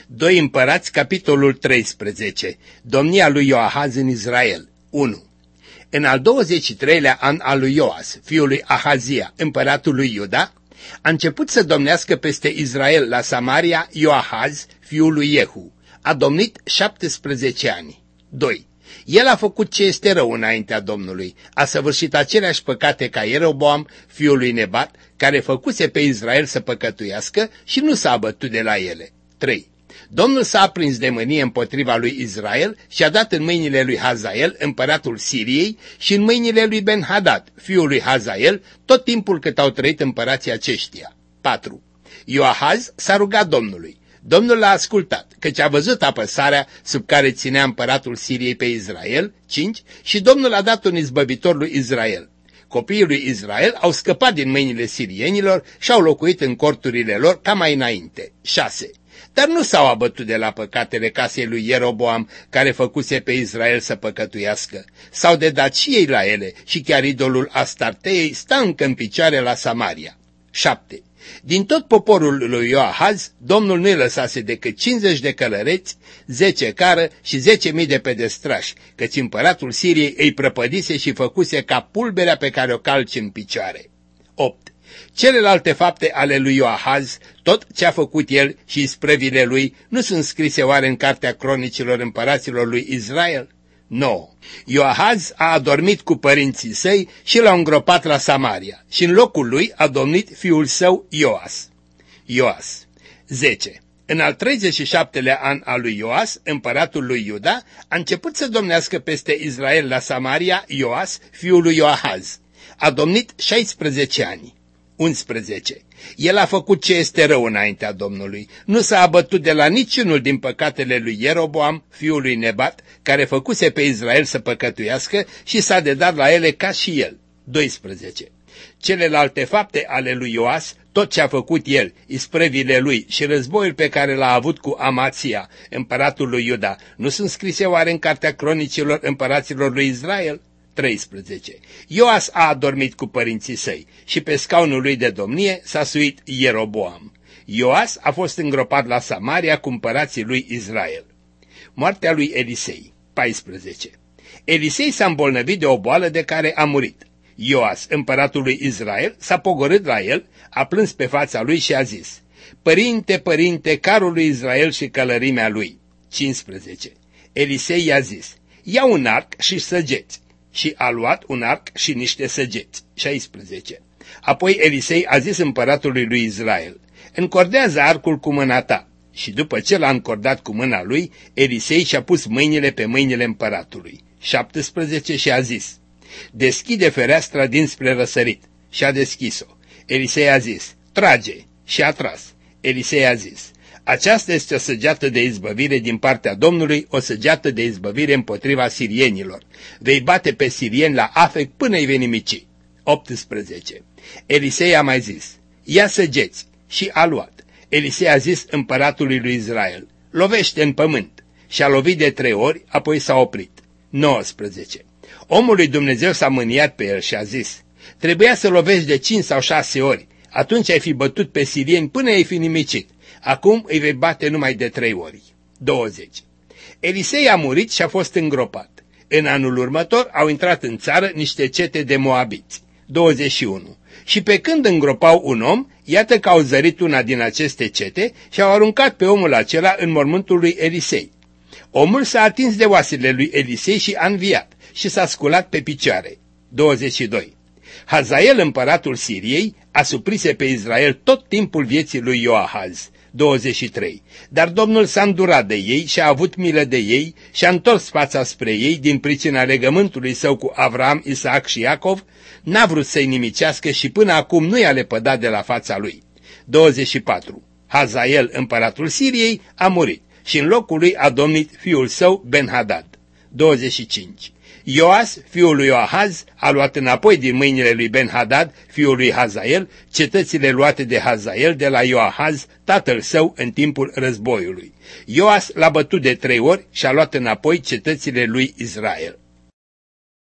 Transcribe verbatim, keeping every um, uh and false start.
doi Împărați, capitolul treisprezece. Domnia lui Ioahaz în Israel. unu. În al douăzeci și treilea an al lui Ioas, fiul lui Ahazia, împăratul lui Iuda, a început să domnească peste Israel la Samaria Ioahaz, fiul lui Jehu. A domnit șaptesprezece ani. doi. El a făcut ce este rău înaintea Domnului, a săvârșit aceleași păcate ca Ieroboam, fiul lui Nebat, care făcuse pe Israel să păcătuiască și nu s-a abătut de la ele. trei. Domnul s-a aprins de mânie împotriva lui Israel și a dat în mâinile lui Hazael, împăratul Siriei, și în mâinile lui Ben-Hadad, fiul lui Hazael, tot timpul cât au trăit împărații aceștia. patru. Ioahaz s-a rugat Domnului. Domnul l-a ascultat, căci a văzut apăsarea sub care ținea împăratul Siriei pe Israel. cinci. Și Domnul a dat un izbăvitor lui Israel. Copiii lui Israel au scăpat din mâinile sirienilor și au locuit în corturile lor ca mai înainte. șase. Dar nu s-au abătut de la păcatele casei lui Ieroboam, care făcuse pe Israel să păcătuiască. S-au dedat și ei la ele și chiar idolul Astarteei stă încă în picioare la Samaria. șapte. Din tot poporul lui Ioahaz, Domnul nu-i lăsase decât cincizeci de călăreți, zece cară și zece mii de pedestrași, căci împăratul Siriei îi prăpădise și făcuse ca pulberea pe care o calci în picioare. opt. Celelalte fapte ale lui Ioahaz, tot ce a făcut el și isprăvile lui, nu sunt scrise oare în cartea cronicilor împăraților lui Israel? nouă. Ioahaz a adormit cu părinții săi și l-au îngropat la Samaria și în locul lui a domnit fiul său Ioas. Ioas. zece. În al treizeci și șaptelea an al lui Ioas, împăratul lui Iuda, a început să domnească peste Israel la Samaria Ioas, fiul lui Ioahaz. A domnit șaisprezece ani. unsprezece. El a făcut ce este rău înaintea Domnului. Nu s-a abătut de la niciunul din păcatele lui Ieroboam, fiul lui Nebat, care făcuse pe Israel să păcătuiască și s-a dedat la ele ca și el. doisprezece. Celelalte fapte ale lui Ioas, tot ce a făcut el, isprăvile lui și războiul pe care l-a avut cu Amația, împăratul lui Iuda, nu sunt scrise oare în cartea cronicilor împăraților lui Israel? treisprezece. Ioas a adormit cu părinții săi și pe scaunul lui de domnie s-a suit Ieroboam. Ioas a fost îngropat la Samaria cu împărații lui Israel. Moartea lui Elisei. paisprezece. Elisei s-a îmbolnăvit de o boală de care a murit. Ioas, împăratul lui Israel, s-a pogorât la el, a plâns pe fața lui și a zis: Părinte, părinte, carul lui Israel și călărimea lui. cincisprezece. Elisei i-a zis: Ia un arc și săgeți. Și a luat un arc și niște săgeți. șaisprezece. Apoi Elisei a zis împăratului lui Israel: Încordează arcul cu mâna ta. Și după ce l-a încordat cu mâna lui, Elisei și-a pus mâinile pe mâinile împăratului. șaptesprezece. Și a zis: Deschide fereastra dinspre răsărit. Și a deschis-o. Elisei a zis: Trage. Și a tras. Elisei a zis: Aceasta este o săgeată de izbăvire din partea Domnului, o săgeată de izbăvire împotriva sirienilor. Vei bate pe sirieni la Afec până îi vei nimici. optsprezece. Elisei a mai zis: Ia săgeți. Și a luat. Elisei a zis împăratului lui Israel: Lovește în pământ. Și a lovit de trei ori, apoi s-a oprit. nouăsprezece. Omul lui Dumnezeu s-a mâniat pe el și a zis: Trebuia să lovești de cinci sau șase ori, atunci ai fi bătut pe sirieni până ai fi nimicit. Acum îi vei bate numai de trei ori. douăzeci. Elisei a murit și a fost îngropat. În anul următor au intrat în țară niște cete de moabiți. douăzeci și unu. Și pe când îngropau un om, iată că au zărit una din aceste cete și au aruncat pe omul acela în mormântul lui Elisei. Omul s-a atins de oasele lui Elisei și a înviat și s-a sculat pe picioare. douăzeci și doi. Hazael, împăratul Siriei, a suprise pe Israel tot timpul vieții lui Ioahaz. douăzeci și trei. Dar Domnul s-a îndurat de ei și a avut milă de ei și a întors fața spre ei din pricina legământului său cu Avram, Isaac și Iacov, n-a vrut să-i nimicească și până acum nu i-a lepădat de la fața lui. douăzeci și patru. Hazael, împăratul Siriei, a murit și în locul lui a domnit fiul său Ben-Hadad. douăzeci și cinci. Ioas, fiul lui Ioahaz, a luat înapoi din mâinile lui Ben-Hadad, fiul lui Hazael, cetățile luate de Hazael de la Ioahaz, tatăl său, în timpul războiului. Ioas l-a bătut de trei ori și a luat înapoi cetățile lui Israel.